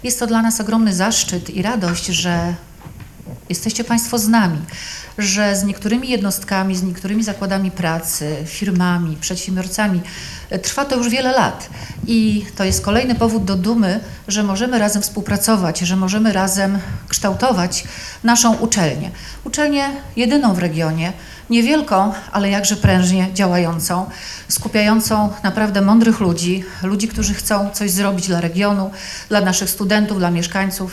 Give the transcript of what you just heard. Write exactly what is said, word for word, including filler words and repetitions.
Jest to dla nas ogromny zaszczyt i radość, że jesteście Państwo z nami, że z niektórymi jednostkami, z niektórymi zakładami pracy, firmami, przedsiębiorcami trwa to już wiele lat i to jest kolejny powód do dumy, że możemy razem współpracować, że możemy razem kształtować naszą uczelnię. Uczelnię jedyną w regionie, niewielką, ale jakże prężnie działającą, skupiającą naprawdę mądrych ludzi, ludzi, którzy chcą coś zrobić dla regionu, dla naszych studentów, dla mieszkańców.